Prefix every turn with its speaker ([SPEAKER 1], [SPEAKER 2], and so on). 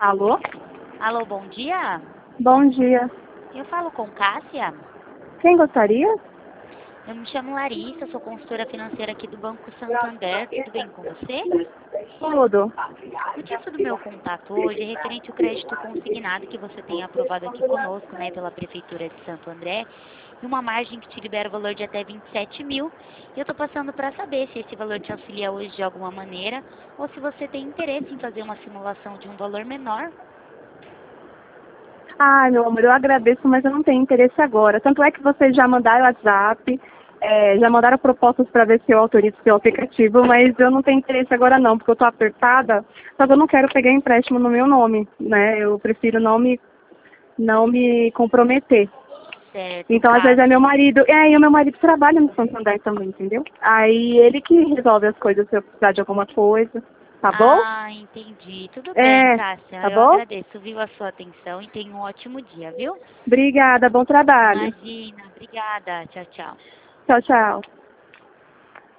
[SPEAKER 1] Alô?
[SPEAKER 2] Alô, bom dia.
[SPEAKER 1] Bom dia.
[SPEAKER 2] Eu falo com Cássia.
[SPEAKER 1] Quem gostaria?
[SPEAKER 2] Eu me chamo Larissa, sou consultora financeira aqui do Banco Santander. Tudo bem com você?
[SPEAKER 1] Tudo.
[SPEAKER 2] O motivo do meu contato hoje é referente ao crédito consignado que você tem aprovado aqui conosco, né, pela Prefeitura de Santo André, e uma margem que te libera o valor de até 27 mil. E eu estou passando para saber se esse valor te auxilia hoje de alguma maneira ou se você tem interesse em fazer uma simulação de um valor menor.
[SPEAKER 1] Ai, meu amor, eu agradeço, mas eu não tenho interesse agora. Tanto é que vocês já mandaram WhatsApp, já mandaram propostas para ver se eu autorizo o seu aplicativo, mas eu não tenho interesse agora não, porque eu estou apertada, só que eu não quero pegar empréstimo no meu nome, né? Eu prefiro não me comprometer.
[SPEAKER 2] Certo,
[SPEAKER 1] Então, às vezes é meu
[SPEAKER 2] Cássia.
[SPEAKER 1] marido, e o meu marido trabalha no Santander também, entendeu? Aí ele que resolve as coisas se eu precisar de alguma coisa, tá bom?
[SPEAKER 2] Ah, entendi. Tudo bem,
[SPEAKER 1] É,
[SPEAKER 2] Cássia.
[SPEAKER 1] tá
[SPEAKER 2] Eu
[SPEAKER 1] bom?
[SPEAKER 2] agradeço, viu, a sua atenção e tenha um ótimo dia, viu?
[SPEAKER 1] Obrigada, bom trabalho.
[SPEAKER 2] Imagina. Obrigada. Tchau, tchau.
[SPEAKER 1] Tchau, tchau.